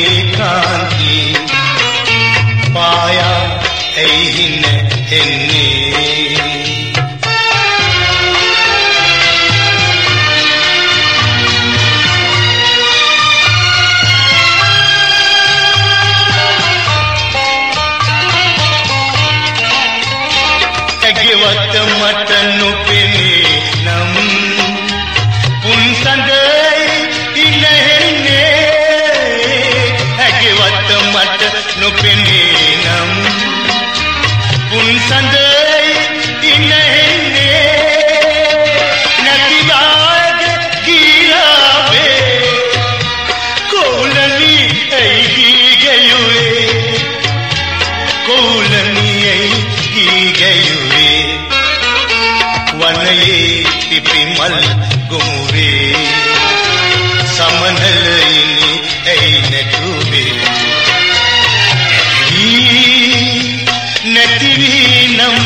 කාන්ති පායා ඇයි නැන්නේ ඇගේවත් මට නොපෙනේ නම් පුන්සඳයි ඉන්නේ ඇගේවත් මට නොපෙනේ නම් පුන්සඳයි ඉන්නේ නැතිවාද ගිරාවේ කොලනි ඇයි ගියුවේ කොලනි ඇයි ගියුවේ වනයේ පිපිමල් ගොමුරේ සමනලයිනි ඇයි නැතුවේ නැතිවීනම්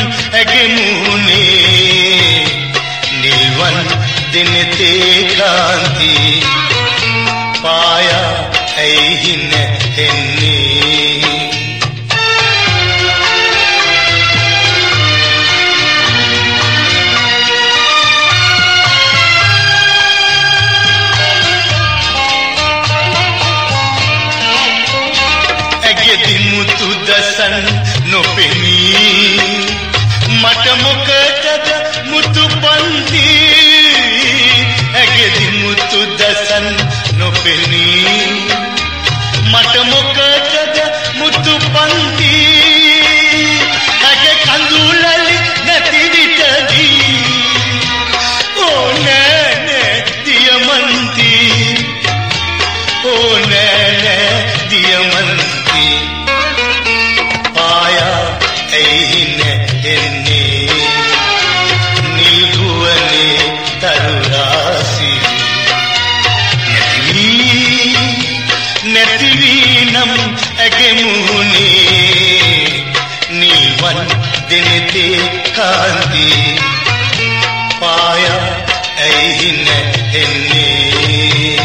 ඇගෙමුනේ නිල්වන් දිනතේ කාන්ති පායා ඇයි නැන්නේ මුතු දසන් නොපෙනී මට මොකටද මුතු පන්ති ඇගෙදි මුතු දසන් නොපෙනී මට මොකටද මුතු පන්ති ඇගේ කඳුලලි නැති විටදී ඕ නෑ නෑ දියමන්ති ඕ නෑ නෑ දියමන්ති පායා ඇයි නැන්නේ නිල්ගුවනේ තරුරාසි නැතිවීනම් ඇගෙමුනේ නිල්වන් දිනතේ කාන්ති පායා ඇයි නැන්නේ